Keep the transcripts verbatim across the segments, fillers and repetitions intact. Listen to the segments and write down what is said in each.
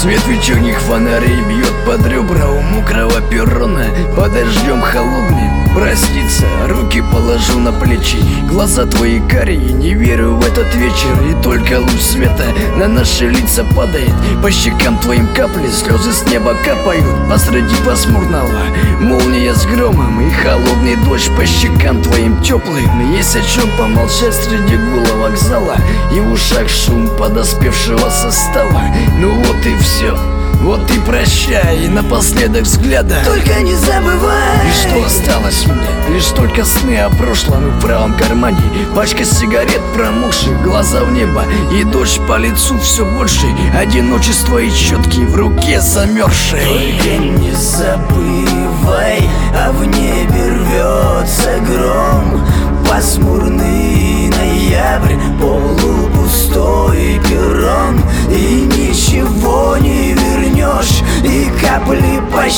Свет вечерних фонарей бьет под ребра у мокрого перрона, под дождем холодным. Проститься, руки положу на плечи, глаза твои карие, не верю в этот вечер. И только луч света на наши лица падает, по щекам твоим капли, слезы с неба капают. Посреди пасмурного молния с громом и холодный дождь по щекам твоим теплым. Есть о чем помолчать среди гула вокзала и в ушах шум подоспевшего состава. Ну вот и все. Вот и прощай, и напоследок взгляда только не забывай. И что осталось мне? Лишь только сны о прошлом. И в правом кармане пачка сигарет промокших, глаза в небо и дождь по лицу все больше, одиночество и четки в руке замерзшей. Только не забывай, а в небе рвется гром. Пасмурный ноябрь, полупустой перрон, и ничего не вернешь, и капли по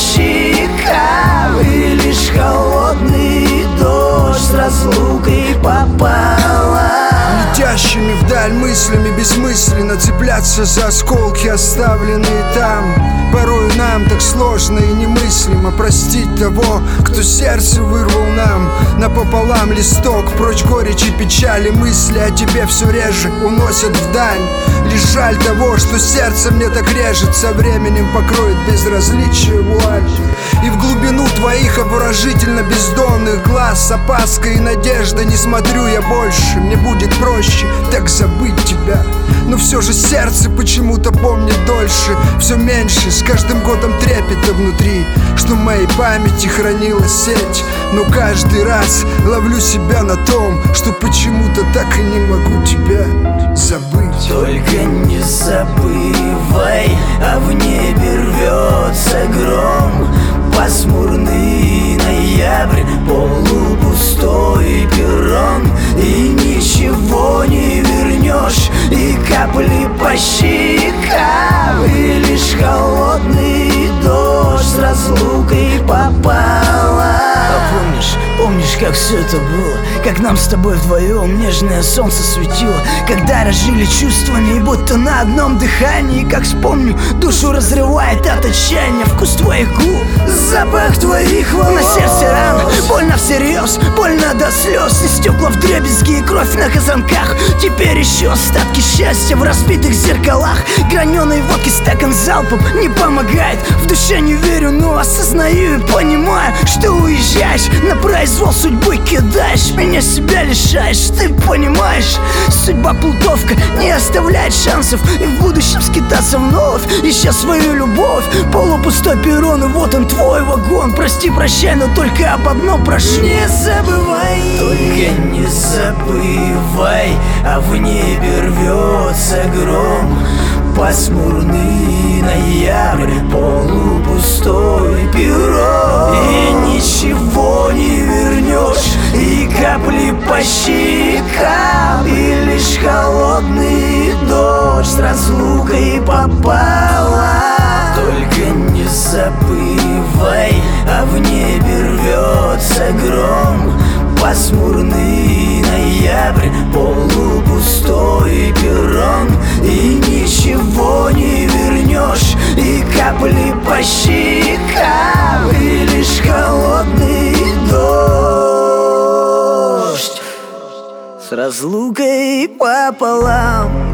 щекам, и лишь холодный дождь с разлукой пополам. Летящими вдаль мыслями бессмысленно цепляться за осколки, оставленные там. Порою нам так сложно и немыслимо простить того, кто сердце вырвал нам напополам листок. Прочь горечь и печали, мысли о тебе все реже уносят вдаль. Лишь жаль того, что сердце мне так режет, со временем покроет безразличие вуаль. И в глубину твоих обворожительно бездонных глаз с опаской и надеждой не смотрю я больше. Мне будет проще так забыть тебя, но все же сердце почему-то помнит дольше. Все меньше, с каждым годом трепета внутри, что в моей памяти хранилась сеть. Но каждый раз ловлю себя на том, что почему-то так и не могу тебя забыть. Только не забывай, а в небе рвется гром. Пасмурный ноябрь, полупустой перрон, и ничего не вернешь, и капли по щекам, и лишь холодный дождь с разлукой пополам. А помнишь, помнишь, как все это было? Как нам с тобой вдвоем нежное солнце светило, когда разжили чувствами, будто на одном дыхании. Как вспомню, душу разрывает от отчаяния вкус твоих губ, запах твоих волос. На сердце рана, больно всерьез, больно до слез, и стекла вдребезги, и кровь на казанках. Теперь еще остатки счастья в разбитых зеркалах. Граненой водки стакан залпом не помогает. В душе не верю, но осознаю и понимаю, что уезжаешь, на произвол судьбы кидаешь, меня себя лишаешь. Ты понимаешь, судьба плутовка не оставляет шансов, и в будущем скитаться вновь, ища свою любовь. Полупустой перрон, и вот он твой вагон. Прости, прощай, но только об одном прошу: не забывай, только не забывай, а в небе рвется гром. Пасмурный ноябрь, полупустой перрон, и ничего не вернешь, и капли по щекам, и лишь холодный дождь с разлукой пополам. Только не забывай, а в небе рвется гром. Пасмурный ноябрь, полупустой перрон, и ничего не вернешь, и капли по щекам, и лишь холодный дождь с разлукой пополам.